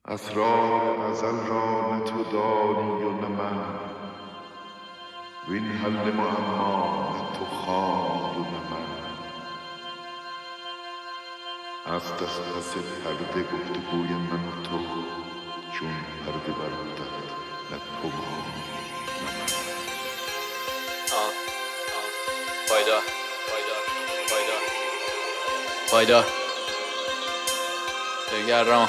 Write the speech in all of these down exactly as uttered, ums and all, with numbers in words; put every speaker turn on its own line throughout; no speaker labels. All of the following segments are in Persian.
اسرار ازل را نه تو دانی و نه من، وین حل معما نه تو خوانی و نه من. است از پس پرده گفتگوی من و تو، چون پرده برافتد نه تو مانی نه من.
آه آه پایدار پایدار پایدار پایدار بگرم.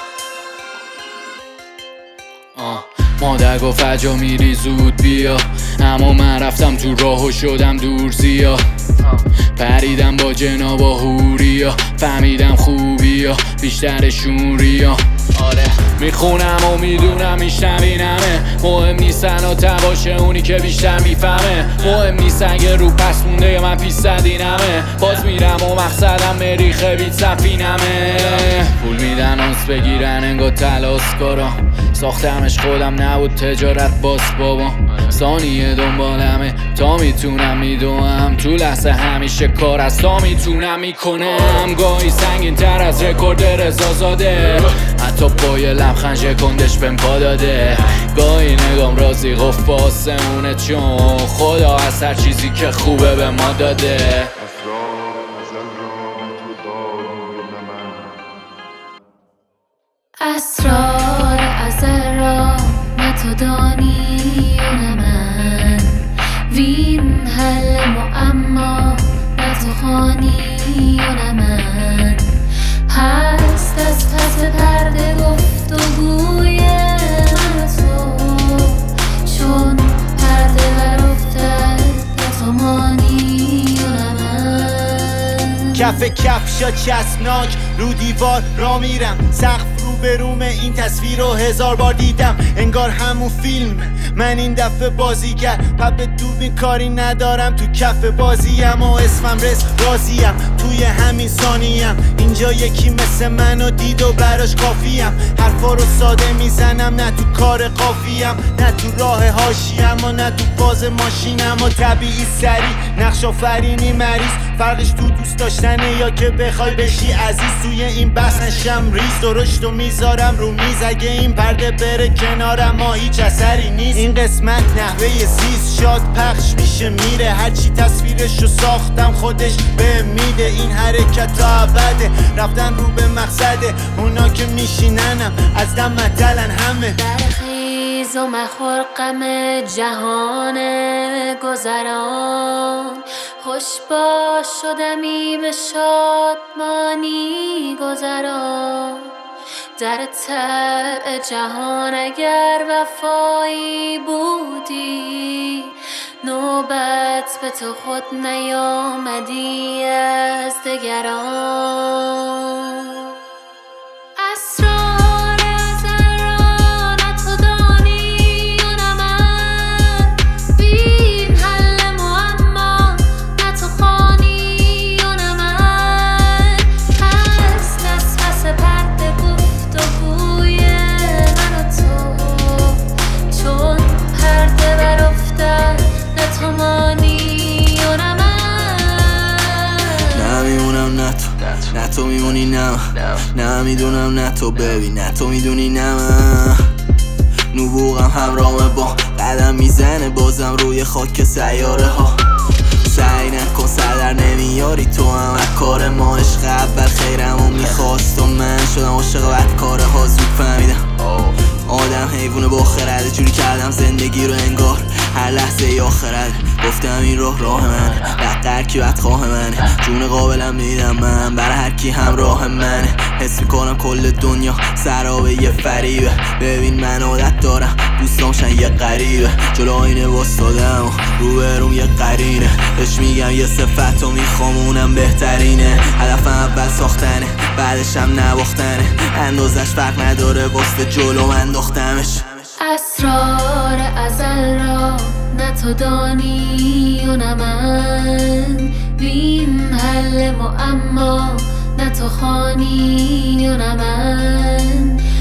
آه مادر گفت عجا میری زود بیا، اما من رفتم تو راه و شدم دور زیا. پریدم با جناب و هوریا، فهمیدم خوبیا بیشترشون ریا. آره میخونم و میدونم میشنوینمه، مهم نیستن و تباشه اونی که بیشتر میفهمه. مهم نیست اگه رو پس مونده یا من پیستدینمه، باز میرم و مقصدم مریخه بیت سفینمه. پول میدن اونس بگیرن انگار تلاس کارا، ساختمش خودم نبود تجارت باز بابا. ثانیه دنبالمه تا میتونم میدونم، تو لحظه همیشه کار از تا میتونم میکنم. گاهی سنگین تر از رکورد رضا زاده، حتی با یه لبخند شکندش بهم پا داده. گاهی نگام رازی قفل با آسمونه، چون خدا از هر چیزی که خوبه به ما داده.
اسرار ازل را نه تو دانی و نه من،
اسرار ازل را نه تو دانی و نه من، وین حل معما نه تو خوانی و نه من. هست از پس پرده گفتگوی من و تو، چون پرده برافتد نه تو مانی و نه من.
کف کفشا چسبناک رو دیوار را میرم، سقف رو بروم این تصویر رو هزار بار دیدم. انگار همون فیلم من این دفعه بازیگر، پپ دوبین کاری ندارم تو کف بازیم و اسمم رس راضیم. توی همین ثانیم اینجا یکی مثل منو دید و براش کافیم. حرفا رو ساده میزنم نه تو کار قافیم، نه تو راه حاشیم و نه تو فاز ماشینم. و طبیعی سری نقش آفرینی مریض، فرقش تو دوست داشتنه یا که بخوای بشی عزیز. توی این بحث نشم ریز، درشت و میذارم رو میز. اگه این پرده بره کنارم ما هیچ اثری نیست. این قسمت نحوه زیست شاد پخش میشه میره، هرچی تصویرشو ساختم خودش به میده. این حرکت تا ابده رفتن رو به مقصده، اونا که میشیننم از دم مدلن همه.
برخیز و مخور غم جهان گذران، خوش باش شدمی به شادمانی گذران. در طبع جهان اگر وفایی بودی، نوبت به تو خود نیامدی از دگران. اسرار ازل را نه تو دانی و نه من، وین حل معما نه تو خوانی و نه من. هست از پس پرده گفتگوی من و تو، چون پرده برافتد نه تو مانی و نه من.
نمیمونم نه تو نه تو میمونی نه من، نمیدونم نه تو ببین نه تو میدونی نه من. نبوغم همراه با قدم میزنه بازم روی خاک سیاره ها. سعی نکن سردر نمیاری تو هم از کار ما. عشق اول خیرمو میخواست و من شدم عاشق بدکاره ها. زود فهمیدم آدم حیوونه با خرده، جوری کردم زندگی رو انگار هر لحظه ای آخرده. گفتم این راه راه منه، دقیقه کی بدخواه منه. جون قابلم میدم من برای هر کی همراه منه. حس میکنم کل دنیا سرابه یه فریبه. ببین من عادت دارم دوستامشن یه غریبه، جلو آینه واسادم و رو بروم یه قرینه. بهش میگم یه صفت و میخوام اونم بهترینه. هدفم اول ساختنه بعدشم نباختنه، اندازش فرق نداره واسه جلو من داختمش.
اسرار ازل را نه تو دانی و نه من، وین حل معما نه تو خوانی و نه من.